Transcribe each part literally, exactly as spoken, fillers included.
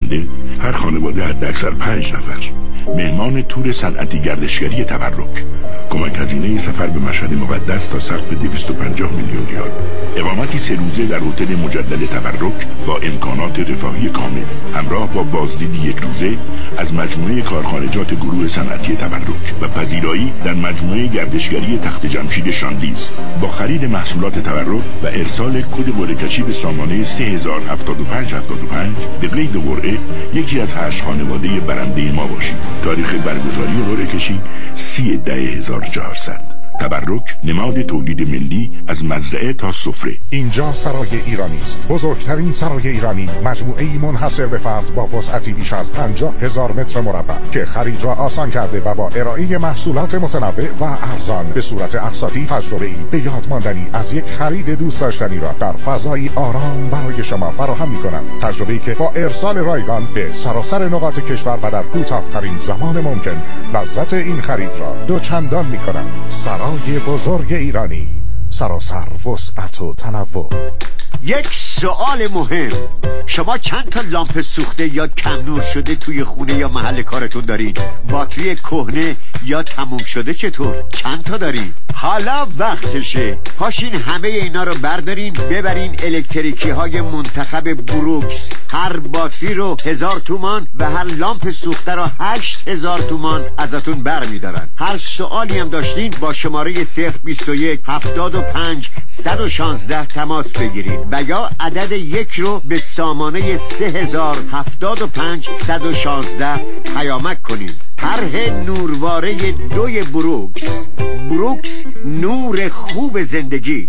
هر خانواده حداکثر پنج نفر مهمان تور صنعتی گردشگری تبرک، کمک هزینه سفر به مشهد مقدس تا صرف دویست و پنجاه میلیون ریال، اقامتی سه روزه در هتل مجلل تبرک با امکانات رفاهی کامل همراه با بازدید یک روزه از مجموعه کارخانجات گروه صنعتی تبرک و پذیرایی در مجموعه گردشگری تخت جمشید شاندیز با خرید محصولات تبرک و ارسال کد قرعه‌کشی به سامانه سه هزار و هفتاد و پنج هفتاد و پنج به قید قرعه یکی از هشت خانواده برنده ما باشید. تاریخ برگزاری قرعه‌کشی سی ده هزار و چهارصد. تبرک نماد تولید ملی از مزرعه تا سفره. اینجا سرای ایرانی است، بزرگترین سرای ایرانی، مجموعه‌ای منحصر به فرد با وسعتی بیش از پنجاه هزار متر مربع که خرید را آسان کرده و با ارائه محصولات متنوع و ارزان به صورت اقساطی تجربه‌ای به یاد ماندنی از یک خرید دوست داشتنی را در فضایی آرام برای شما فراهم می‌کند. تجربه‌ای که با ارسال رایگان به سراسر نقاط کشور و در کوتاه‌ترین زمان ممکن لذت این خرید را دوچندان می‌کند. سرای بزرگ ایرانی، سراسر وسعت و تنوع. یک سوال مهم، شما چند تا لامپ سوخته یا کم نور شده توی خونه یا محل کارتون دارین؟ باتری کهنه یا تموم شده چطور؟ چند تا دارین؟ حالا وقتشه پاشین همه اینا رو بردارین ببرین الکتریکی های منتخب بروکس. هر باتری رو هزار تومان و هر لامپ سوخته رو هشت هزار تومان ازتون بر میدارن. هر سوالی هم داشتین با شماره صفر بیست و یک هفتاد و پنج صد و شانزده تماس بگیرین و یا عدد یک رو به سامانه سه هزار هفتاد و پنج صد و شانزده پیامک کنین. طرح نورواره دوی بروکس. بروکس، نور خوب زندگی.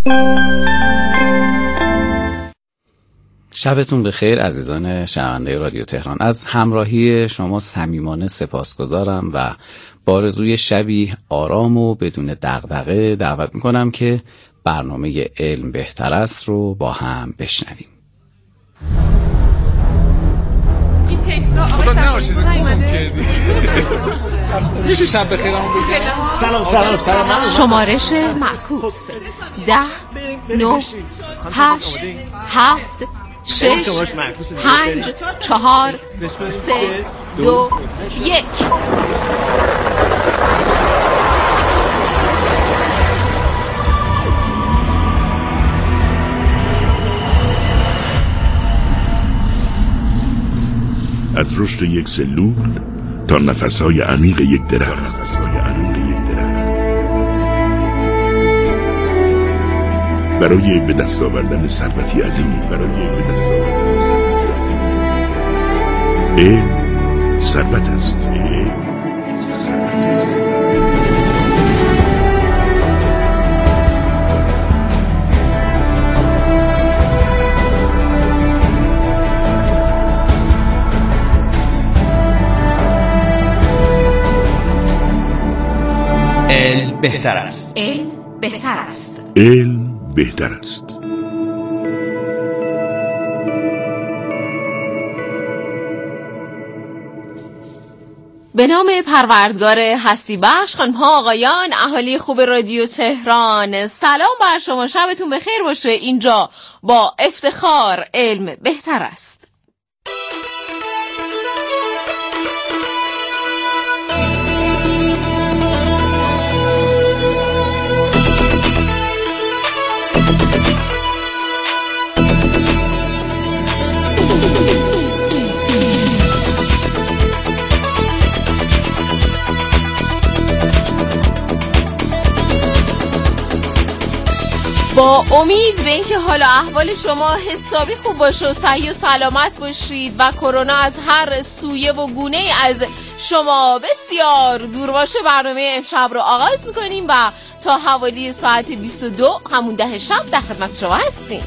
شبتون بخیر عزیزان شنونده رادیو تهران. از همراهی شما صمیمانه سپاسگزارم و با آرزوی شبی آرام و بدون دغدغه دعوت میکنم که برنامه علم بهتر است رو با هم بشنویم. این تکس رو آقای سفری نایمده میشه شب بخیرم بگم؟ سلام سلام سلام. شمارش معکوس ده نه هشت هفت شش پنج چهار سه دو یک. از رشد یک سلول تا نفسهای عمیق یک درخت، برای به دست آوردن ثروتی عظیم، برای به دست آوردن ثروتی عظیم. علم ثروت است. علم ثروت است. علم بهتر است. علم بهتر است. علم بهتر است. به نام پروردگار هستی بخش، خانم‌ها آقایان، اهالی خوب رادیو تهران، سلام بر شما، شبتون بخیر باشه. اینجا با افتخار علم بهتر است. با امید به اینکه حال و احوال شما حسابی خوب باشه و صحیح و سلامت باشید و کرونا از هر سویه و گونه از شما بسیار دور باشه، برنامه امشب رو آغاز میکنیم و تا حوالی ساعت بیست و دو همون ده شب در خدمت شما هستیم.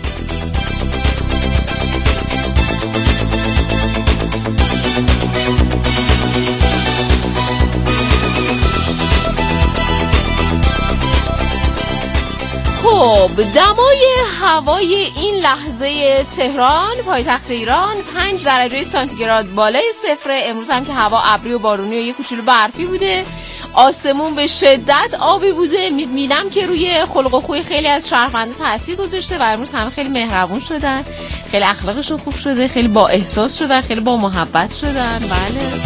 خب دمای هوای این لحظه تهران پایتخت ایران پنج درجه سانتیگراد بالای صفر. امروز هم که هوا ابری و بارونی و یه کوچولو برفی بوده. آسمون به شدت آبی بوده. میبینم که روی خلق و خوی خیلی از شهروندا تاثیر گذاشته و امروز همه خیلی مهربون شدن، خیلی اخلاقشون خوب شده، خیلی با احساس شدن، خیلی با محبت شدن. بله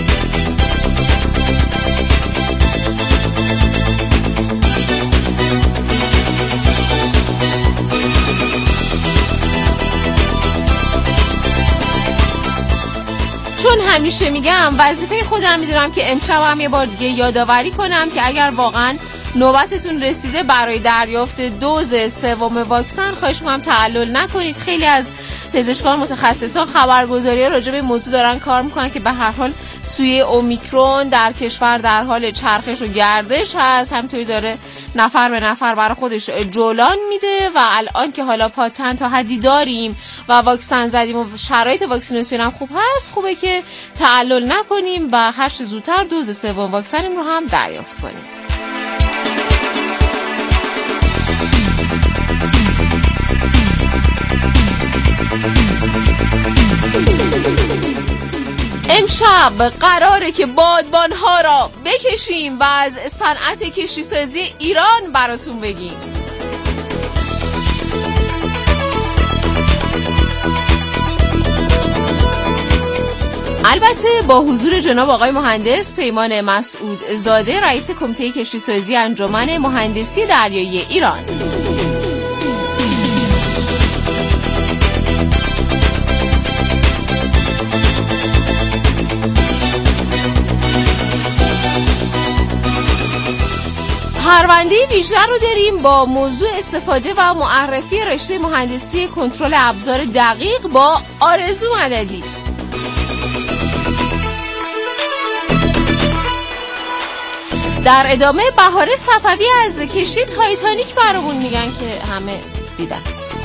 چون همیشه میگم وظیفه خودم میدونم که امشب هم یه بار دیگه یادآوری کنم که اگر واقعا نوبتتون رسیده برای دریافت دوز سوم واکسن، خواهش می‌کنم تعلل نکنید. خیلی از پزشکان متخصصان خبرگزاری‌ها راجع به این موضوع دارن کار میکنن که به هر حال سویه اومیکرون در کشور در حال چرخش و گردش هست، همینطوری داره نفر به نفر برای خودش جولان میده و الان که حالا پاتن تا حدی داریم و واکسن زدیم و شرایط واکسیناسیون هم خوب هست، خوبه که تعلل نکنیم و هر چه زودتر دوز سوم واکسنیم رو هم دریافت کنیم. امشب قراره که بادبان‌ها را بکشیم و از صنعت کشتیسازی ایران براتون بگیم. البته با حضور جناب آقای مهندس پیمان مسعود زاده، رئیس کمیته کشتیسازی انجمن مهندسی دریایی ایران. پرونده ویژه رو داریم با موضوع استفاده و معرفی رشته مهندسی کنترل ابزار دقیق با آرزو مددی. در ادامه بهاره صفوی از کشتی تایتانیک برامون میگن که همه دیدن.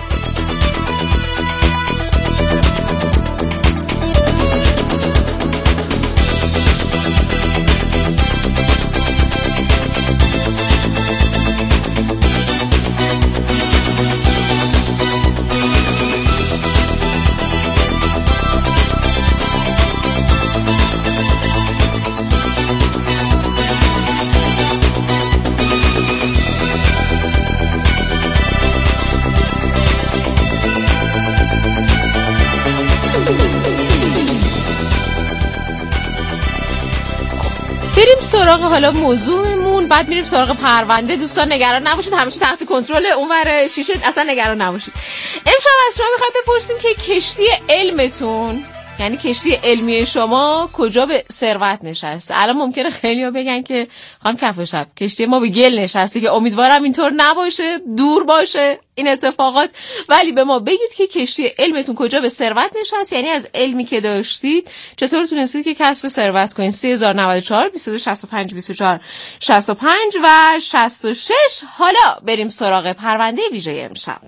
بریم سراغ حالا موضوعمون، بعد میریم سراغ پرونده. دوستان نگران نباشید، همیشه تحت کنترل اونور شیشه، اصلا نگران نباشید. امشب از شما میخوایم بپرسیم که کشتی علمتون، یعنی کشتی علمی شما کجا به ثروت نشسته؟ الان ممکنه خیلی‌ها بگن که خانم کفو شب کشتی ما به گل نشسته، که امیدوارم اینطور نباشه، دور باشه این اتفاقات، ولی به ما بگید که کشتی علمتون کجا به ثروت نشست، یعنی از علمی که داشتید چطور تونستید که کسب ثروت کنید. سه هزار و نود و چهار بیست و دو شصت و پنج بیست و چهار شصت و پنج و شصت و شش. حالا بریم سراغ پرونده ویژه امشب.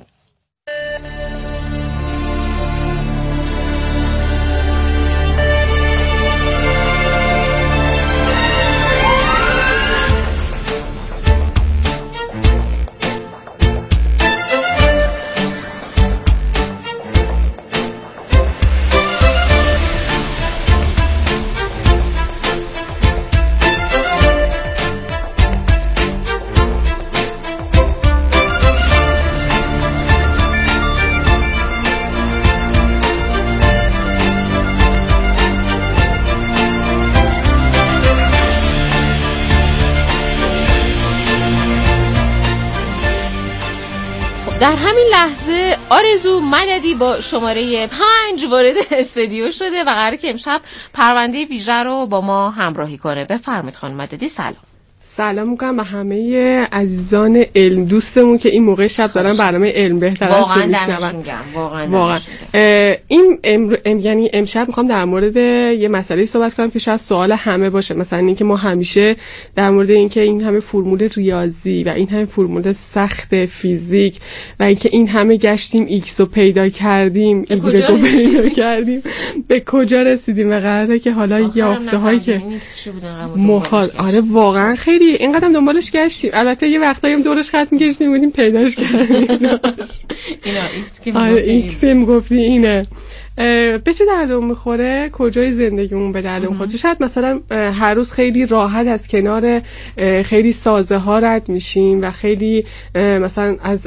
در همین لحظه آرزو مددی با شماره پنج وارد استودیو شده و قراره که امشب پرونده ویژه رو با ما همراهی کنه. بفرمایید خانم مددی. سلام. سلام میکنم به همه عزیزان علم دوستمون که این موقع شب دارن برنامه علم بهتر است واقعا دمشون گرم. واقعا واقعا این ام... ام... یعنی امشب میخوام در مورد یه مسئله صحبت کنم که شاید سوال همه باشه، مثلا اینکه ما همیشه در مورد اینکه این همه فرمول ریاضی و این همه فرمول سخت فیزیک و اینکه این همه گشتیم ایکس رو پیدا کردیم، ایگرگ رو پیدا کردیم، به کجا رسیدیم و قراره که حالا یافته هایی که محال آره واقعا خیلی اینقدر دنبالش گشتیم، البته یه وقتایی هم دورش خط می‌کشیدیم بودیم پیداش کردیم. اینا ایکس که آره ایکس میگفتی اینه. به چه دردمون میخوره، کجای زندگیمون به دردمون میخوره. شاید مثلا هر روز خیلی راحت از کنار خیلی سازه ها رد میشیم و خیلی مثلا از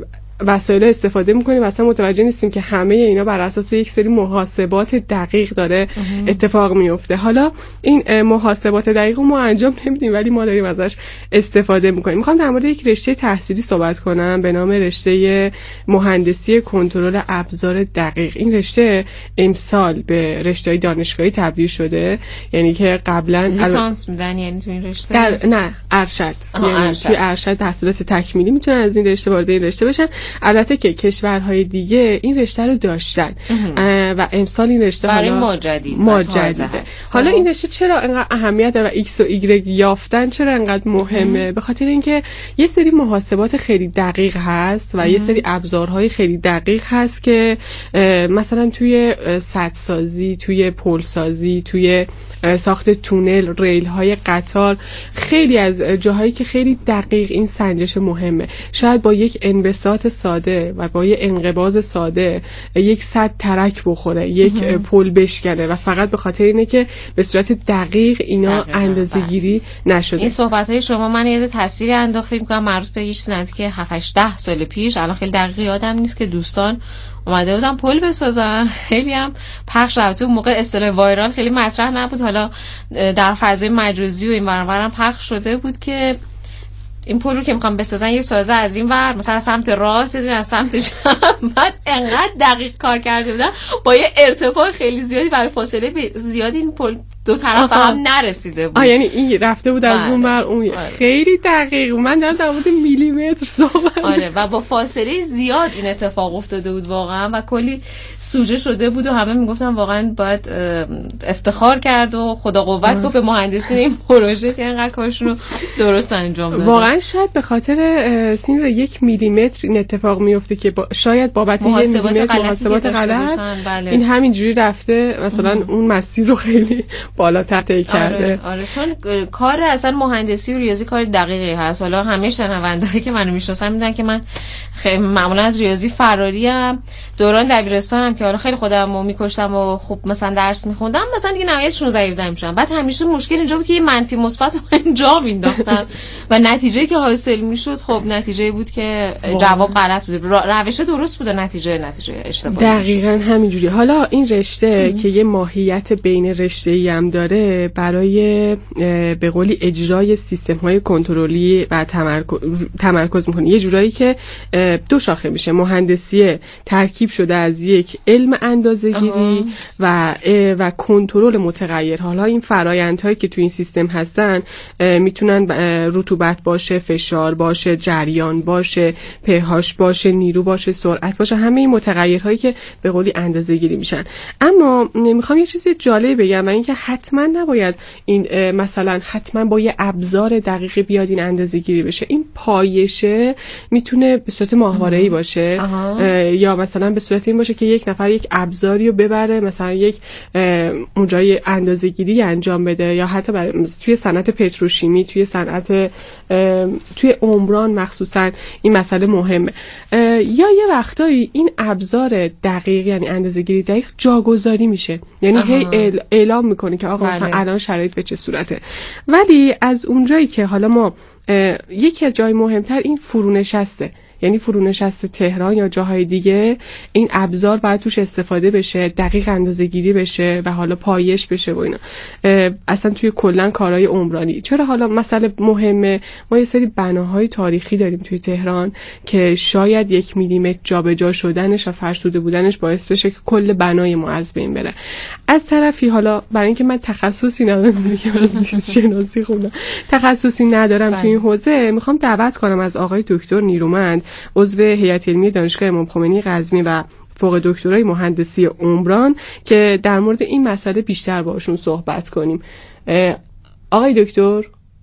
وسایل استفاده میکنیم و اصلا متوجه نیستیم که همه اینا بر اساس یک سری محاسبات دقیق داره اتفاق میفته. حالا این محاسبات دقیق ما انجام نمیدیم ولی ما داریم ازش استفاده میکنیم. میخوام در مورد یک رشته تحصیلی صحبت کنم به نام رشته مهندسی کنترل ابزار دقیق. این رشته امسال به رشته‌های دانشگاهی تبدیل شده، یعنی که قبلا لیسانس میدن یعنی تو این رشته در... نه ارشد، یعنی ارشد. توی ارشد تحصیلات تکمیلی میتونن از این رشته وارد این رشته بشن. البته که کشورهای دیگه این رشته رو داشتن و امسال این رشته برای حالا ما جدید ما جدیده. حالا این رشته چرا انقدر اهمیت داره و ایکس و ایگرگ یافتن چرا انقدر مهمه؟ به خاطر اینکه یه سری محاسبات خیلی دقیق هست و یه سری ابزارهای خیلی دقیق هست که مثلا توی سدسازی، توی پلسازی، توی ساخت تونل، ریل های قطار، خیلی از جاهایی که خیلی دقیق این سنجش مهمه. شاید با یک انبساط ساده و با یک انقباض ساده یک سد ترک بخوره، یک پل بشکنه و فقط به خاطر اینه که به صورت دقیق اینا اندازه‌گیری نشده. این صحبت‌های شما من یاد تصویری انداخته می‌کنم مربوط به یه چیز نزدیک هفت هشت ده سال پیش. الان خیلی دقیق یادم نیست که دوستان اومده بودن پل بسازن، خیلی هم پخش شد. اون موقع اصطلاح وایرال خیلی مطرح نبود، حالا در فضای مجازی و این ورانورم پخش شده بود که این پل رو که میخوام بسازن یه سازه از این ور مثلا سمت راست یه از سمت چپ، بعد انقدر دقیق کار کرده بودن با یه ارتفاع خیلی زیادی و فاصله زیادی این پل دو طرف هم نرسیده بود. آه یعنی این رفته بود از اون بر اون. آره. خیلی دقیق. من دارم در مورد میلیمتر صحبت. آره و با فاصله زیاد این اتفاق افتاده بود واقعا و کلی سوژه شده بود و همه میگفتن واقعا باید افتخار کرد و خدا قوت گفت به مهندسین این پروژه که اینقدر کارشون رو درست انجام دادن. واقعا شاید به خاطر سین یک میلیمتر این اتفاق میفته که با شاید بابت یه میلیمتر محاسبات غلط بله. این همینجوری رفته مثلا ام. اون مسیر رو خیلی بالاتر طی کرده. آره آره چون کار اصلا مهندسی و ریاضی کار دقیقی هست. حالا همه شنوندهایی که منو میشناسن میدونن که من خیلی معمولا از ریاضی فراری ام. دوران دبیرستانم که حالا خیلی خودمو میکشتم و خوب مثلا درس میخوندم، مثلا دیگه نهایت شانزده هفده میشم. بعد همیشه مشکل اینجا بود که یه منفی مثبت رو اینجا مینداختم و نتیجه که حاصل میشد خب نتیجه بود که جواب غلط بود، روش درست بود و نتیجه نتیجه اشتباهی. دقیقاً همینجوری. حالا این رشته ام. که یه ماهیت بین رشته‌ای هم داره برای به قولی اجرای سیستم‌های کنترلی و تمرکز تمرکز می‌کنه. یه جورایی که دو شاخه میشه، مهندسی ترکیب شده از یک علم اندازه‌گیری و و کنترل متغیر. حالا این فرآیندهایی که تو این سیستم هستن میتونن رطوبت باشه، فشار باشه، جریان باشه، پهاش باشه، نیرو باشه، سرعت باشه، همه این متغیرهایی که به قولی اندازه‌گیری میشن. اما میخوام یه چیزی جالب بگم و اینکه حتما نباید این مثلا حتما با یه ابزار دقیقی بیاد این اندازه‌گیری بشه. این پایشه میتونه به صورت ماهواره‌ای باشه یا مثلا به صورت این باشه که یک نفر یک ابزاری رو ببره مثلا یک اونجای اندازه‌گیری انجام بده، یا حتی توی صنعت پتروشیمی، توی صنعت توی عمران مخصوصا این مسئله مهمه. یا یه وقتایی این ابزار دقیق یعنی اندازه‌گیری دقیق جاگذاری میشه، یعنی هی اعلام میکنه که آقا مثلا الان شرایط به چه صورته. ولی از اونجایی که حالا ما یکی از جای مهمتر این فرونشسته، یعنی فرونشست تهران یا جاهای دیگه این ابزار باید توش استفاده بشه، دقیق اندازه‌گیری بشه و حالا پایش بشه و اینا. اصلا توی کلا کارهای عمرانی چرا حالا مسئله مهمه؟ ما یه سری بناهای تاریخی داریم توی تهران که شاید یک میلیمتر جابجا شدنش و فرسوده بودنش باعث بشه که کل بنای ما از بین بره. از طرفی حالا برای اینکه من تخصصی ندارم دیگه، از شناسی خوندم، تخصصی ندارم توی این حوزه، میخوام دعوت کنم از آقای دکتر نیرومند، عضو هیئت علمی دانشگاه امام خمینی قزوین و فوق دکترای مهندسی عمران، که در مورد این مسئله بیشتر باشون صحبت کنیم. آقای دکتر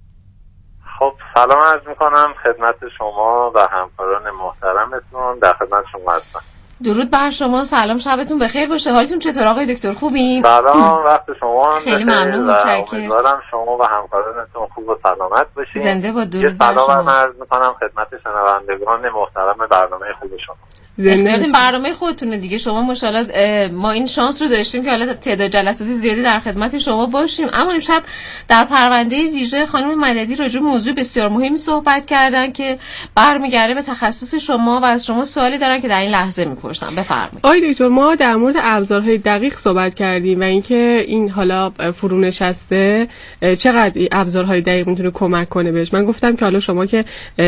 خب سلام عرض میکنم خدمت شما و همکاران محترمتون، در خدمت شما هستم. درود بر شما، سلام، شبتون بخیر باشه. حالتون چطور آقای دکتر؟ خوبین؟ سلام، وقت شما خیلی ممنون، متشکرم. امیدوارم شما و همکارانتون خوب و سلامت باشین. زنده با درود بر شما. سلام عرض میکنم خدمت شنوندگان محترم برنامه خوب شما. اختیار برنامه خودتونه دیگه. شما ماشاءالله ما این شانس رو داشتیم که حالا تعداد جلسات زیادی در خدمت شما باشیم. اما امشب در پرونده ویژه خانم مددی راجع به موضوع بسیار مهمی صحبت کردن که برمیگرده به تخصص شما و از شما سوالی دارن که در این لحظه میپرسم. بفرمایید. آقای دکتر، ما در مورد ابزارهای دقیق صحبت کردیم و اینکه این حالا فرونشسته چقدر این ابزارهای دقیق میتونه کمک کنه بهش. من گفتم که حالا شما که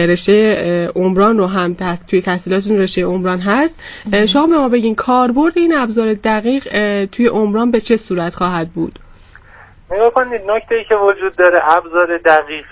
رشته عمران رو هم تحت توی تحصیلاتتون رشته عمران هست، شما به ما بگین کاربرد این ابزار دقیق توی عمران به چه صورت خواهد بود؟ نگاه کنید، نکته‌ای که وجود داره ابزار دقیق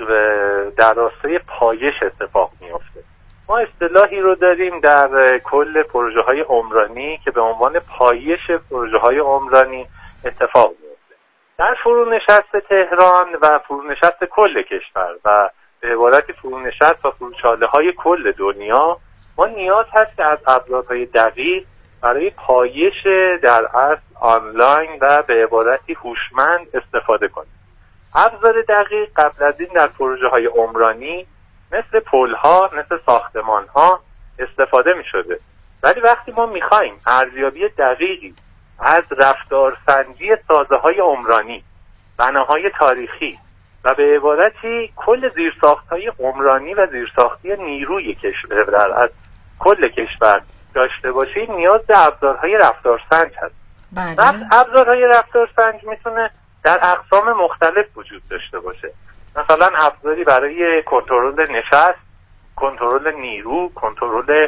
در راستای پایش اتفاق میفته. ما اصطلاحی رو داریم در کل پروژه های عمرانی که به عنوان پایش پروژه های عمرانی اتفاق میفته. در فرونشست تهران و فرونشست کل کشور و به عبارتی فرونشست و فروشاله های کل دنیا، ما نیاز هست که از ابزارهای دقیق برای پایش در اصل آنلاین و به عبارتی هوشمند استفاده کنیم. ابزار دقیق قبل از این در پروژه های عمرانی مثل پل‌ها، مثل ساختمان‌ها استفاده می‌شده. ولی وقتی ما می‌خوایم ارزیابی دقیقی از رفتارسنجی سازه‌های عمرانی، بناهای تاریخی و به عبارتی کل زیرساخت‌های عمرانی و زیرساختی نیروی کشور در از کل کشور داشته باشیم، نیاز به ابزارهای رفتارسنج هست. بله. ابزارهای رفتارسنج میتونه در اقسام مختلف وجود داشته باشه. مثلا ابزاری برای کنترل نشست، کنترل نیرو، کنترل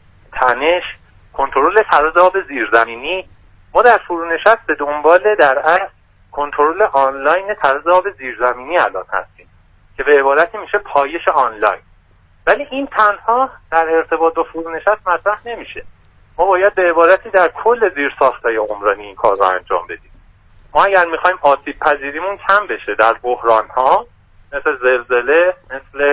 تنش، کنترل فراز آب زیرزمینی. ما در فرونشست به دنبال در اصل کنترل آنلاین فراز آب زیرزمینی الان هستیم که به عبارتی میشه پایش آنلاین. ولی این تنها در ارتباط با فرونشست مطرح نمیشه. ما باید به عبارتی در کل زیرساخت‌های عمرانی این کار رو انجام بدیم. ما اگر میخوایم آسیب پذیریمون کم بشه در بحران‌ها مثل زلزله، مثل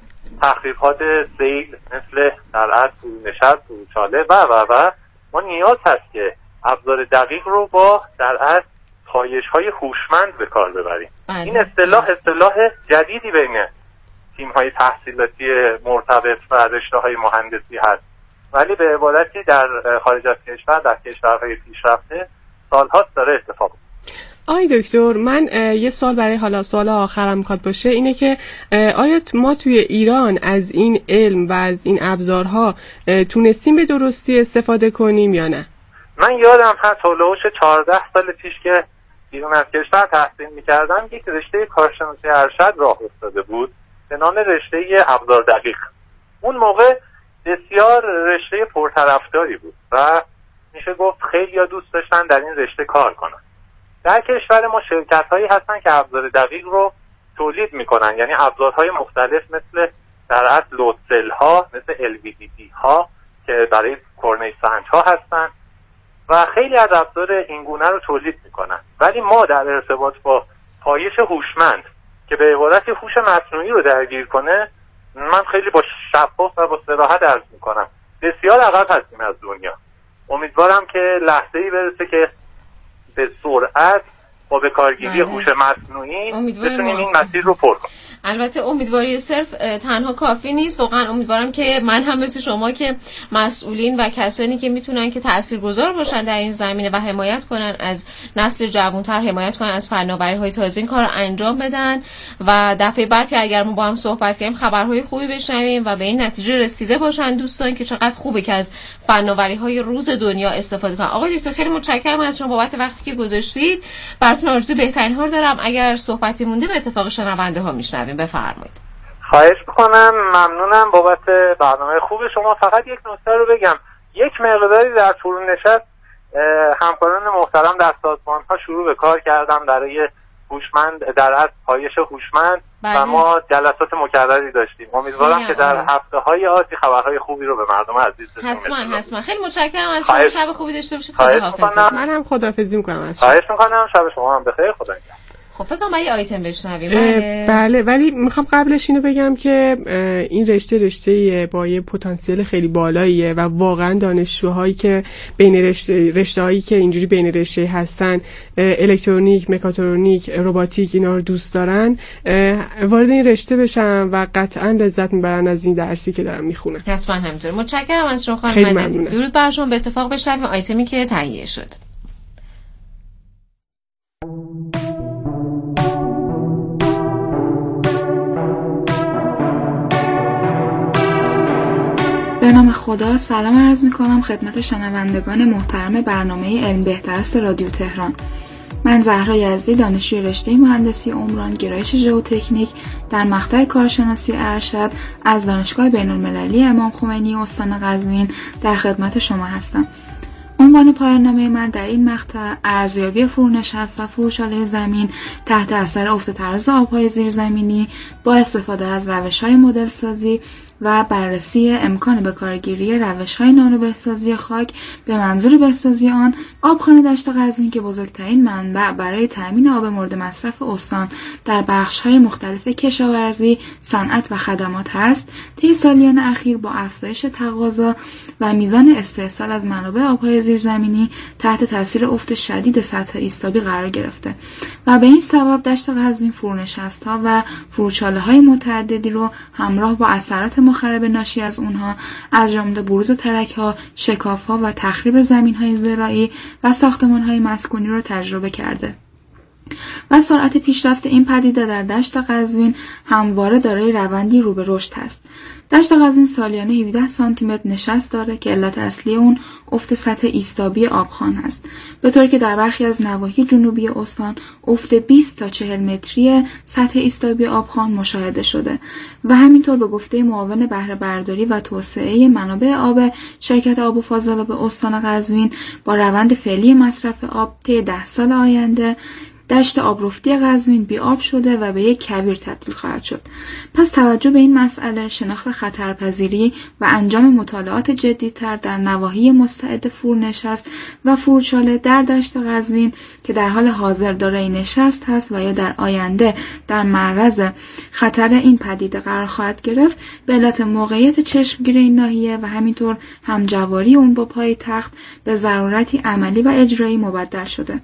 تخریبات سیل، مثل در اصل فرونشست، فروشاله و و و ما نیاز هست که ابزار دقیق رو با در اصل پایش‌های هوشمند به کار ببریم. این اصطلاح اصطلاح جدیدی بین تیم‌های تحصیلاتی مرتبط و رشته‌های مهندسی هست، ولی به عبارتی در خارج از کشور، در کشورهای پیشرفته سال‌هاست داره اتفاق میفته. آی دکتر، من یه سوال برای حالا سوال آخرم میخواد باشه، اینه که آیا ما توی ایران از این علم و از این ابزارها تونستیم به درستی استفاده کنیم یا نه؟ من یادم هست هولوش چهارده سال پیش که بیرون از کشور تحصیل میکردم، یک رشته کارشناسی ارشد راه افتاده بود به نام رشته ابزار دقیق. اون موقع بسیار رشته پرطرفداری بود و میشه گفت خیلی ها دوست داشتن در این رشته کار کنن. در کشور ما شرکت هایی هستن که ابزار دقیق رو تولید میکنن، یعنی ابزارهای مختلف مثل در اصل لودسل ها، مثل ال وی دی دی ها که برای کورنیش سنج ها هستن و خیلی از ابزار این گونه رو تولید میکنن. ولی ما در ارتباط با پایش هوشمند که به عبارت هوش مصنوعی رو درگیر کنه، من خیلی با شفاف و با صراحت عرض میکنم بسیار عقب هستیم از دنیا. امیدوارم که لحظه‌ای برسه که به سرعت با به کارگیری هوش مصنوعی بتونیم این مسیر رو پر کنیم. البته امیدواری صرف تنها کافی نیست، واقعا امیدوارم که من هم مثل شما که مسئولین و کسانی که میتونن که تاثیرگذار باشن در این زمینه و حمایت کنن از نسل جوانتر، حمایت کنن از فناوری‌های تازه، این کار رو انجام بدن و دفعه بعد که اگر ما با هم صحبت کنیم خبرهای خوبی بشنویم و به این نتیجه رسیده باشن دوستان که چقدر خوبه که از فناوری‌های روز دنیا استفاده کنن. آقای دکتر خیلی متشکرم از شما بابت وقتی که گذاشتید. براتون آرزوی بهترین ها دارم. اگر صحبتی مونده به اتفاق شنونده ها میشنویم. بفرمایید. خواهش میکنم، ممنونم بابت برنامه خوب شما. فقط یک نکته رو بگم، یک مقداری در فرونشست همکاران محترم در سازمان ها شروع به کار کردن برای هوشمند در از پایش هوشمند و ما جلسات مکرری داشتیم. امیدوارم که در هفته های آتی خبرهای خوبی رو به مردم عزیز بسازیم. حتما حتما. خیلی متشکرم از شما. شب خوبی داشته باشید. خداحافظ. منم خداحافظی میکنم از شما. خواهش میکنم. شب شما هم بخیر. خدا نگهدار. خب فکر کنم یه آیتم بشنویم. بله بله، ولی میخوام قبلش اینو بگم که این رشته رشته با یه پتانسیل خیلی بالاییه و واقعا دانشجوهایی که بین رشته رشته‌هایی که اینجوری بین رشته هستن، الکترونیک، مکاترونیک، رباتیک، اینا رو دوست دارن وارد این رشته بشن و قطعا لذت میبرن از این درسی که دارن میخونن. حتما همینطوره. متشکرم از شما خانم مددی. درود بر شما. به اتفاق بشنویم آیتمی که تهیه شد. به نام خدا، سلام عرض میکنم خدمت شنوندگان محترم برنامه علم بهتر است رادیو تهران. من زهرا یزدی، دانشجوی رشته مهندسی عمران گرایش ژئوتکنیک در مقطع کارشناسی ارشد از دانشگاه بین‌المللی امام خمینی استان قزوین در خدمت شما هستم. عنوان پایان‌نامه من در این مقطع ارزیابی فرونشست و فروچاله زمین تحت اثر افت طرز آب‌های زیرزمینی با استفاده از روش‌های مدل سازی و بررسی امکان بکارگیری روش‌های نانو بهسازی خاک به منظور بهسازی آن آبخانه دشت قزوین که بزرگترین منبع برای تأمین آب مورد مصرف استان در بخش‌های مختلف کشاورزی، صنعت و خدمات است، طی سالیان اخیر با افزایش تقاضا و میزان استحصال از منابع آب‌های زیرزمینی تحت تاثیر افت شدید سطح ایستابی قرار گرفته و به این سبب دشت قزوین فرونشست‌ها و فروچاله‌های متعددی رو همراه با اثرات مخرب ناشی از اونها از جمله بروز ترک‌ها، شکاف‌ها و تخریب زمین‌های زراعی و ساختمان‌های مسکونی رو تجربه کرده. و سرعت پیشرفت این پدیده در دشت قزوین همواره دارای روندی رو به رشد است. دشت قزوین سالیانه هفده سانتی متر نشست داره که علت اصلی اون افت سطح ایستابی آبخوان است، به طوری که در برخی از نواحی جنوبی استان افت بیست تا چهل متری سطح ایستابی آبخوان مشاهده شده و همینطور به گفته معاون بهره برداری و توسعه منابع آب شرکت آب و فاضلاب استان قزوین با روند فعلی مصرف آب طی ده سال آینده دشت آبرفتی قزوین بی آب شده و به یک کویر تبدیل خواهد شد. پس توجه به این مسئله، شناخت خطرپذیری و انجام مطالعات جدی‌تر در نواحی مستعد فرونشست و فروچاله در دشت قزوین که در حال حاضر دارای نشست هست و یا در آینده در معرض خطر این پدیده قرار خواهد گرفت، به علت موقعیت چشمگیر این ناحیه و همینطور همجواری اون با پایتخت به ضرورتی عملی و اجرایی مبدل شده.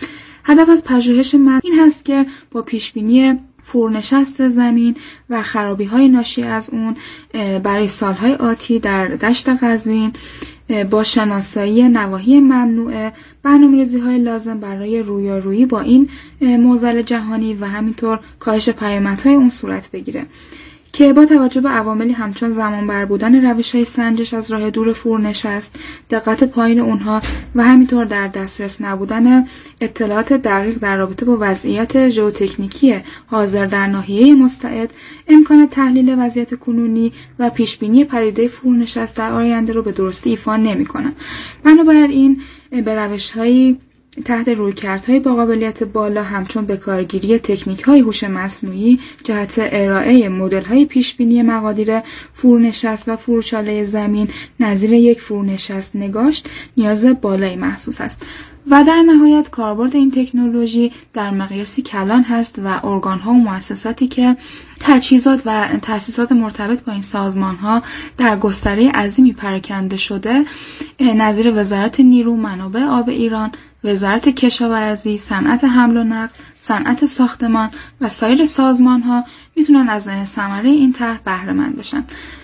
هدف از پژوهش من این هست که با پیشبینی فرونشست زمین و خرابی‌های ناشی از اون برای سالهای آتی در دشت قزوین با شناسایی نواحی ممنوعه برنامه‌ریزی‌های لازم برای رویارویی با این معضل جهانی و همینطور کاهش پیامدهای اون صورت بگیره که با توجه به عواملی همچون زمان بر بودن روش‌های سنجش از راه دور فرونشست، دقت پایین اونها و همینطور در دسترس نبودن اطلاعات دقیق در رابطه با وضعیت ژئوتکنیکی حاضر در ناحیه مستعد، امکان تحلیل وضعیت کنونی و پیشبینی پدیده فرونشست در آینده رو به درستی ایفا نمی‌کنن. بنابراین به روش‌های تحت رویکردهای با قابلیت بالا همچون بکارگیری تکنیک‌های هوش مصنوعی جهت ارائه مدل‌های پیشبینی مقادیر فرونشست و فروچاله زمین نظیر یک فرونشست نگاشت نیاز بالایی محسوس است و در نهایت کاربرد این تکنولوژی در مقیاسی کلان هست و ارگان‌ها و مؤسساتی که تجهیزات و تأسیسات مرتبط با این سازمان‌ها در گستره عظیمی پراکنده شده نظیر وزارت نیرو منابع آب ایران، وزارت کشاورزی، صنعت حمل و نقل، صنعت ساختمان و سایر سازمان‌ها میتونن از ثمره این طرح بهره مند بشن.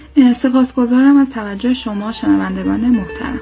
سپاسگزارم از توجه شما شنوندگان محترم.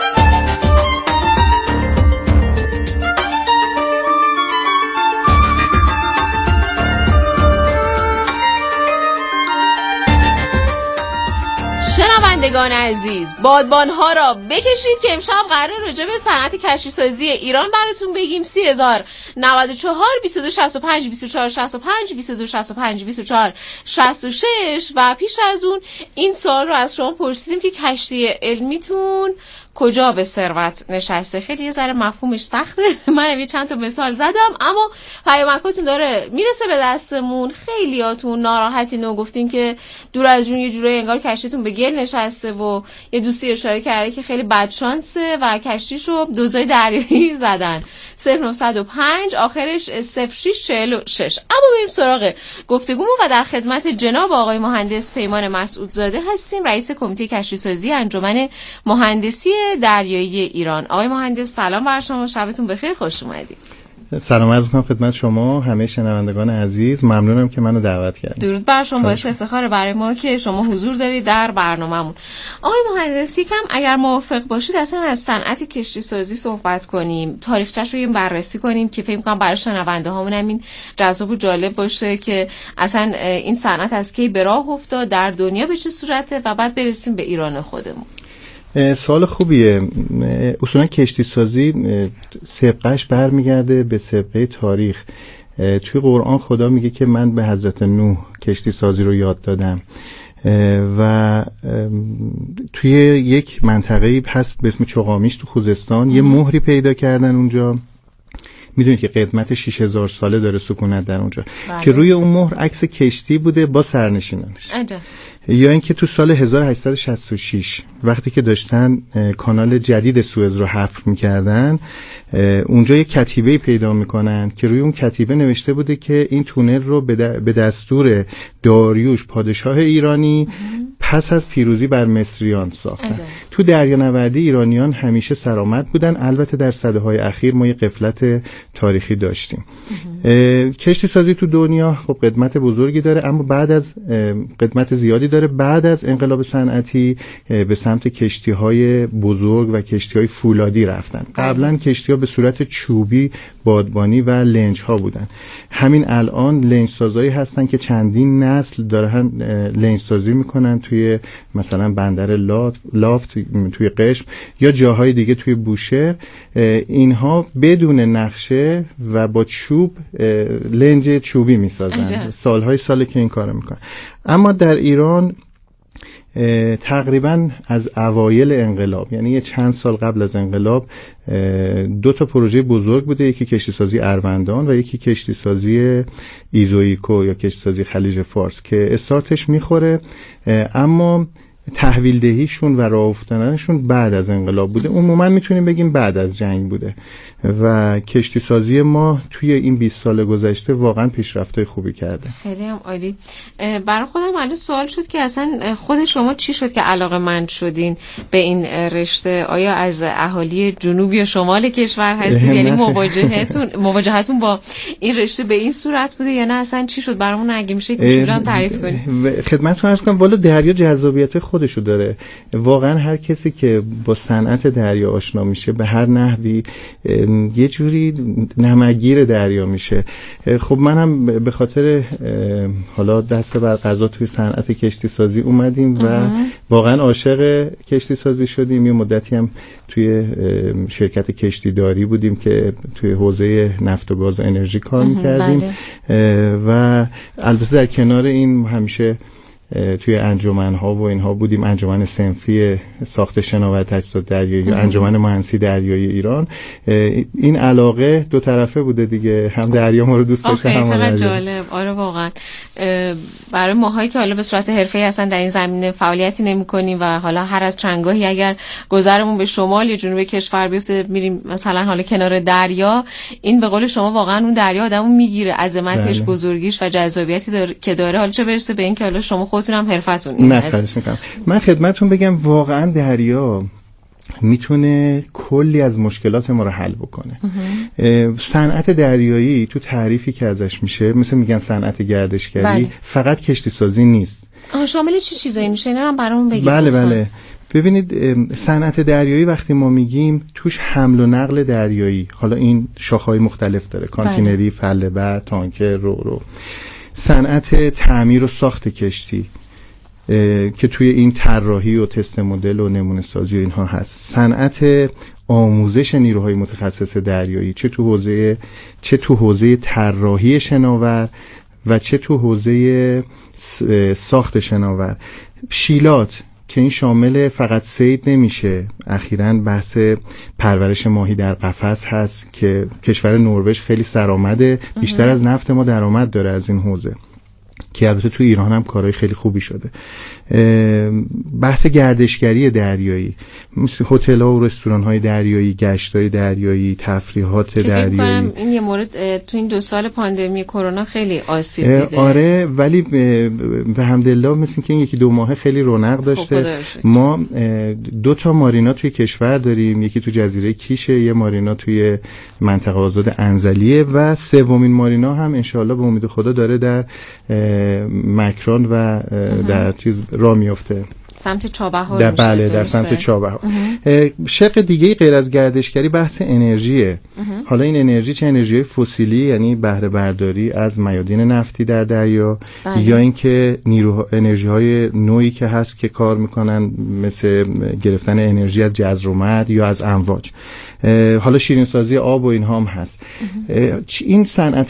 شنوندگان عزیز، بادبان‌ها را بکشید که امشب قرار راجع به صنعت کشتی‌سازی ایران براتون بگیم. سی هزار نود و چهار بیست و دو شصت و پنج بیست و چهار شصت و پنج بیست و دو شصت و پنج بیست و چهار شصت و شش و پیش از اون این سوال رو از شما پرسیدیم که کشتی علمیتون کجا به ثروت نشسته. خیلی یه ذره مفهومش سخته. من یه چند تا مثال زدم اما پیامکاتون داره میرسه به دستمون. خیلیاتون ناراحتین و گفتین که دور از جون یه جورایی انگار کشتیتون به گل نشسته و یه دوستی اشاره کرده که خیلی بدشانسه و کشتیشو دوزای دریایی زدن. صفر نه صفر پنج آخرش صفر شش چهل و شش. اما بریم سراغ گفتگومون و در خدمت جناب آقای مهندس پیمان مسعودزاده هستیم، رئیس کمیته کشتیسازی انجمن مهندسی دریایی ایران. آقای مهندس سلام بر شما، شبتون بخیر، خوش اومدید. سلام عرض می‌کنم خدمت شما همه شنوندگان عزیز، ممنونم که منو دعوت کردید. درود بر شما، باعث افتخار برای ما که شما حضور دارید در برنامه‌مون. آقای مهندس یکم اگر موافق باشید اصلا از صنعت کشتی سازی صحبت کنیم، تاریخچه‌ش رو بررسی کنیم که فکر می‌کنم برای شنونده هامون همین جذاب و جالب باشه که اصلا این صنعت از کی به راه افتاد، در دنیا به چه صورته و بعد برسیم به ایران خودمون. سوال خوبیه. اصولا کشتی سازی سابقه‌اش برمیگرده به سابقه تاریخ. توی قرآن خدا میگه که من به حضرت نوح کشتی سازی رو یاد دادم و توی یک منطقه‌ای هست به اسم چوغامیش تو خوزستان یه مهری پیدا کردن اونجا. میدونید که قدمت شش هزار ساله داره سکونت در اونجا. بله. که روی اون مهر عکس کشتی بوده با سرنشینانش. عجب. یا اینکه تو سال هزار و هشتصد و شصت و شش وقتی که داشتن کانال جدید سوئز رو حفر میکردن اونجا یک کتیبه پیدا میکنن که روی اون کتیبه نوشته بوده که این تونل رو به دستور داریوش پادشاه ایرانی پس از پیروزی بر مصریان ساختن. ازا. تو دریانوردی ایرانیان همیشه سرآمد بودن، البته در سده‌های اخیر ما یه غفلت تاریخی داشتیم. کشتی سازی تو دنیا خب قدمت بزرگی داره اما بعد از قدمت زیادی داره بعد از انقلاب صنعتی به سمت کشتی‌های بزرگ و کشتی‌های فولادی رفتن. قبلا کشتی‌ها به صورت چوبی بادبانی و لنج‌ها بودن. همین الان لنج‌سازایی هستن که چندین نسل دارن لنج‌سازی میکنن توی مثلا بندر لافت, لافت توی قشم یا جاهای دیگه توی بوشهر. اینها بدون نقشه و با چوب لنج چوبی میسازن. سالهای ساله که این کارو میکنن. اما در ایران تقریبا از اوایل انقلاب، یعنی یه چند سال قبل از انقلاب، دو تا پروژه بزرگ بوده، یکی کشتی سازی اروندان و یکی کشتی سازی ایزویکو یا کشتی سازی خلیج فارس که استارتش میخوره اما تحویل دهیشون و راه افتادنشون بعد از انقلاب بوده. عموما میتونیم بگیم بعد از جنگ بوده و کشتی سازی ما توی این بیست سال گذشته واقعا پیشرفت‌های خوبی کرده. خیلی هم عالی. برای خودم الان سوال شد که اصلا خود شما چی شد که علاقه‌مند شدین به این رشته؟ آیا از اهالی جنوب یا شمال کشور هستید؟ یعنی مواجهتون مواجهتون با این رشته به این صورت بوده یا نه اصلا چی شد؟ برامون اگه میشه کوچولو تعریف کنید. خدمتتون عرض کنم والا دریا جذابیت خودشو داره. واقعا هر کسی که با صنعت دریا آشنا میشه به هر نحوی یه جوری نمگیر دریا میشه. خب منم به خاطر حالا دست بر قضا توی صنعت کشتی سازی اومدیم و واقعا عاشق کشتی سازی شدیم. یه مدتی هم توی شرکت کشتیداری بودیم که توی حوزه نفت و گاز و انرژی کار میکردیم و البته در کنار این همیشه توی انجمن‌ها و اینها بودیم. انجمن صنفی ساخت شناور تجهیزات دریایی یا انجمن مهندسی دریایی ایران. این علاقه دو طرفه بوده دیگه، هم دریا ما رو دوست داشته هم دریا. چقدر جالب. آره واقعا برای ماهایی که حالا به صورت حرفه‌ای اصلا در این زمینه فعالیتی نمی‌کنیم و حالا هر از چنگاهی اگر گذرمون به شمال یا جنوب کشور بیفته میریم مثلا حالا کنار دریا، این به قول شما واقعا اون دریا آدمو میگیره، عظمتش، بله. بزرگیش و جذابیتی داره که داره. حالا چه برسه به این که حالا شما خودتون هم حرفتون این هست. من خدمتتون بگم واقعا دریا میتونه کلی از مشکلات ما رو حل بکنه. صنعت دریایی تو تعریفی که ازش میشه مثل میگن صنعت گردشگری، بله. فقط کشتی سازی نیست. آها، شامل چه چیزایی میشه؟ اینا هم برامون بگید. بله بله, بله. ببینید صنعت دریایی وقتی ما میگیم توش حمل و نقل دریایی، حالا این شاخه‌های مختلف داره، کانتینری، فله‌بر، تانکر، رو رو. صنعت تعمیر و ساخت کشتی که توی این طراحی و تست مدل و نمونه سازی و اینها هست. صنعت آموزش نیروهای متخصص دریایی، چه تو حوزه چه تو حوزه طراحی شناور و چه تو حوزه ساخت شناور. شیلات که این شامل فقط صید نمیشه. اخیراً بحث پرورش ماهی در قفس هست که کشور نروژ خیلی سرآمده، بیشتر از نفت ما درآمد داره از این حوزه، که البته تو ایران هم کارهای خیلی خوبی شده. بحث گردشگری دریایی، مثل هتل‌ها و رستوران‌های دریایی، گشت‌های دریایی، تفریحات دریایی. فکر کنم این یه مورد تو این دو سال پاندمی کرونا خیلی آسیب دیده. آره، ولی به حمدالله مثل که این یکی دو ماه خیلی رونق داشته. ما دو تا مارینا توی کشور داریم، یکی تو جزیره کیشه، یه مارینا توی منطقه آزاد انزلیه و سومین مارینا هم انشالله به امید خدا داره در مکران و در چیز را میفته، سمت چابهار. در بله در سمت چابهار. شق دیگه غیر از گردشگری بحث انرژیه. حالا این انرژی چه انرژی فسیلی، یعنی بهره برداری از میادین نفتی در دریا، بله. یا اینکه نیرو انرژی های نوعی که هست که کار میکنن مثل گرفتن انرژی از جزر و مد یا از امواج. حالا شیرین سازی آب و اینها هم هست. این صنعت